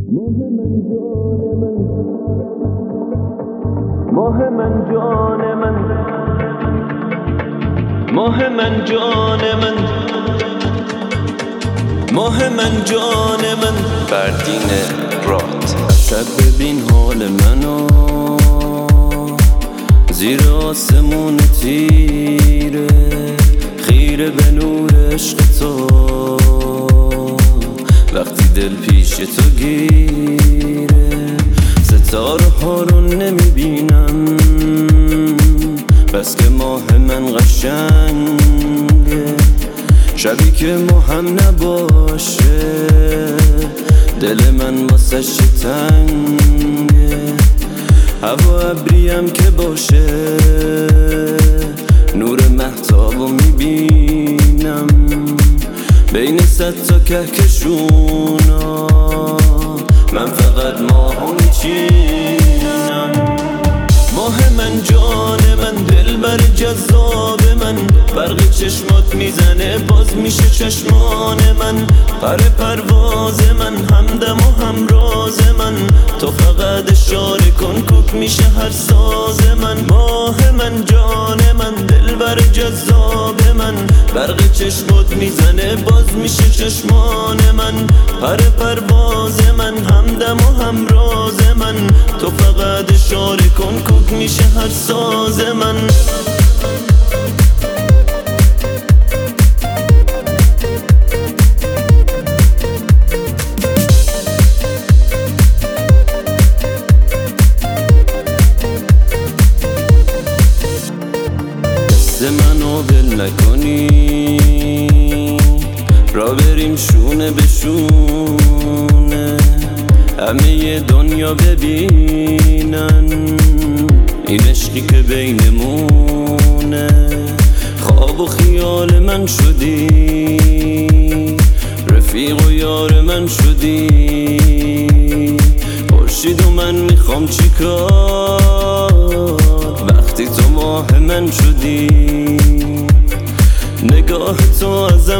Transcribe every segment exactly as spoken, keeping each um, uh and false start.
ماه من جان من، ماه من جان من، ماه من جان من، ماه من جان من. فردین رات. شب ببین حال منو زیر آسمون تیره، خیره به نور عشق تو وقتی دل پیش تو گیره. ستاره ها رو نمیبینم بس که ماه من قشنگه. شبی که ما هم نباشه دل من واسه تنگه. هوا ابریم که باشه نور مهتابو میبینم بین صد تا کهکشونا. من فقط ماهو میچینم. ماه من جان من، دلبر جذاب من، برق چشمات میزنه باز میشه چشمان من. پر پرواز من، همدم و همراز من، تو فقط اشاره کن کوک میشه هر ساز من. ماه من جان من، دلبر جذاب من، برق چشمات میزنه باز میشه چشمان من. پر پرواز من، همدم و همراز من، تو فقط اشاره کن کوک میشه هر ساز من. دست منو ول نکنی را بریم شونه به شونه، همه دنیا ببینن این عشقی که بینمونه. خواب و خیال من شدی، رفیق و یار من شدی. خورشید و من میخوام چیکار وقتی تو ماه من شدی. نگاه تو ازم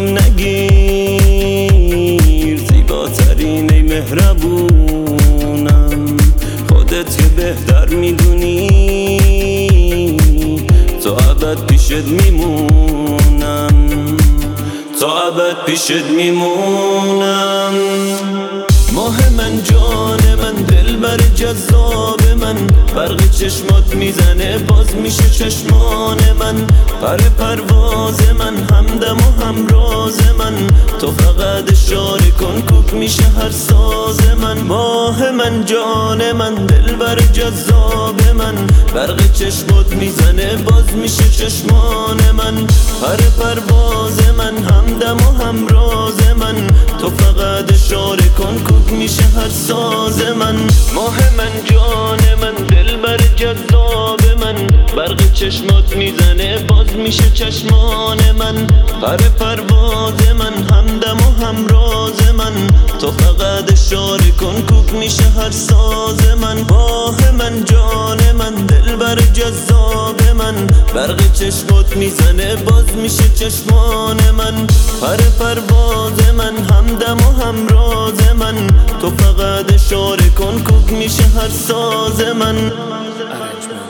نگیر، زیباترین ای مهربونم. خودت که بهتر میدونی تو ابد پیشت میمونم، تو ابد پیشت میمونم. ماه من جان من، دلبر جذاب من، برق چشمات میزنه باز میشه چشمان من. پر پرواز من، همدم و همراز من، تو فقط اشاره کن کوک میشه هر ساز من. ماه من جان من، دلبر جذاب من، برق چشمات میزنه باز میشه چشمان من. پر پرواز من، همدم و همراز من، تو فقط اشاره کن کوک میشه هر ساز من. ماه من جان من، دلبر جذاب من، برق چشمات میزنه باز میشه چشمان من. پر پرواز من، همدم و همراز من، تو فقط اشاره کن کوک میشه هر ساز من. ماه من جان من، دلبر جذاب من، برق چشمات میزنه باز میشه چشمان من. پر پرواز من، همدم و همراز من، تو فقط اشاره کن کوک میشه هر ساز من.